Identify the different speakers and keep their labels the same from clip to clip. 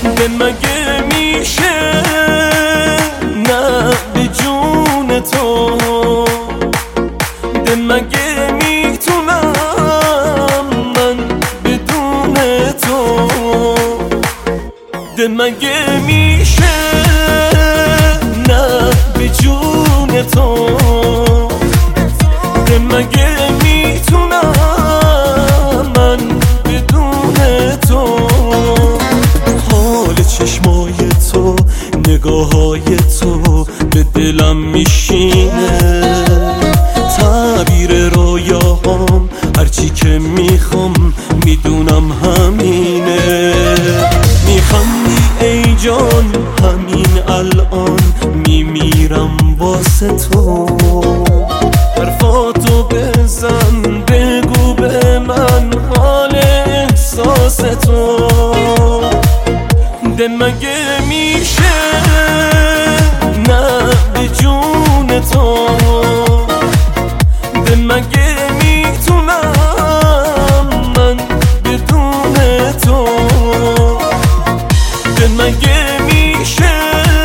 Speaker 1: به مگه میشه نه به جون تو، به مگه میتونم من بدون تو، به مگه میشه نه به جون تو، به مگه میتونم من بدون تو. حال چشمای تو، نگاههای تو به دلم میشینه، تعبیر رویاهام هرچی که میخوام میدونم همینه. میخندی ای جان همین الان، میمیرم واسه تو. حرفاتو بزن بگو به من حال احساس تو، ده مگه میشه نه به جون تو، ده مگه میتونم من بدون تو، ده مگه میشه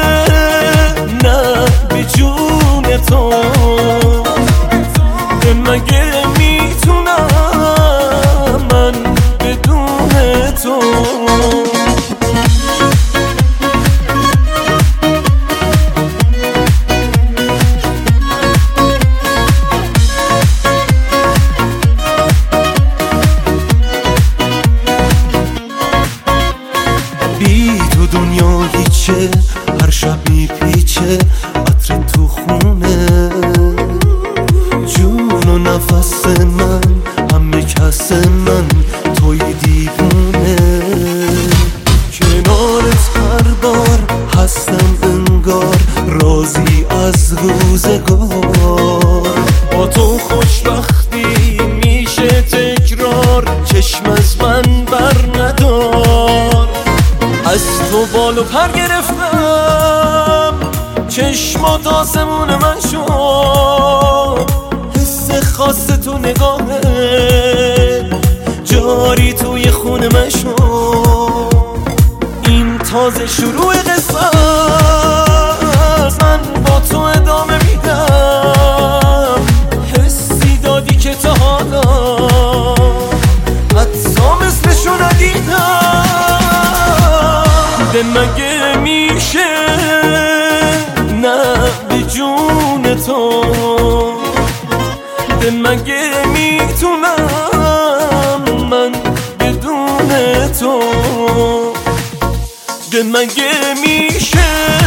Speaker 1: نه به جون تو، ده مگه میتونم من بدون تو. بی تو دنیا هیچه، هر شب میپیچه عطر تو خونه، جون و نفس من همه کس من توی دیوونه. کنارت هر بار هستم انگار راضی از روزگار، با تو خوشبختی میشه تکرار، چشم از من بر ندار. از تو بال و پر گرفتم، چشمات آسمون من شد، حس خاص تو نگاهه جاری توی خون من شد. این تازه شروع قصه، من با تو ادامه میدم. حسی دادی که تا حالا حتی مثلشو ندیدم. ده مگه میشه نه به جون تو، ده مگه میتونم من بدون تو، ده مگه میشه